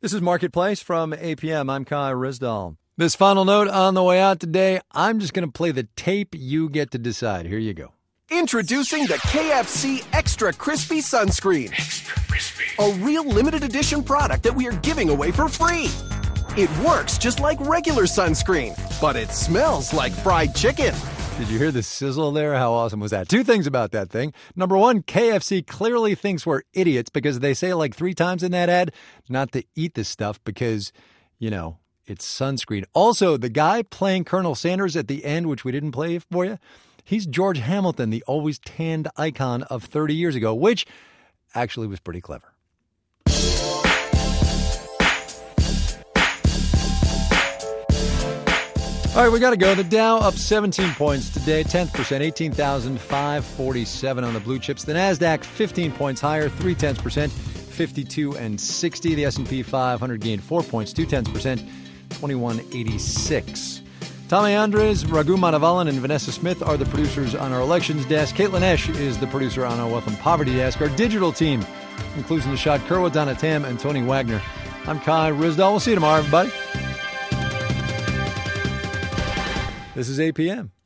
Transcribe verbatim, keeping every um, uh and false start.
This is Marketplace from A P M. I'm Kai Rizdal. This final note on the way out today, I'm just going to play the tape. You get to decide. Here you go. Introducing the K F C Extra Crispy Sunscreen. Extra Crispy. A real limited edition product that we are giving away for free. It works just like regular sunscreen, but it smells like fried chicken. Did you hear the sizzle there? How awesome was that? Two things about that thing. Number one, K F C clearly thinks we're idiots because they say like three times in that ad not to eat this stuff because, you know, it's sunscreen. Also, the guy playing Colonel Sanders at the end, which we didn't play for you, he's George Hamilton, the always tanned icon of thirty years ago, which actually was pretty clever. All right, we got to go. The Dow up seventeen points today, tenth percent, eighteen thousand five hundred forty-seven on the blue chips. The NASDAQ fifteen points higher, three tenths percent, fifty-two and sixty. The S and P five hundred gained four points, two tenths percent, twenty-one eighty-six. Tommy Andres, Raghu Manavalan, and Vanessa Smith are the producers on our elections desk. Caitlin Esch is the producer on our wealth and poverty desk. Our digital team includes Nishad Kurwa, Donna Tam, and Tony Wagner. I'm Kai Rizdal. We'll see you tomorrow, everybody. This is A P M.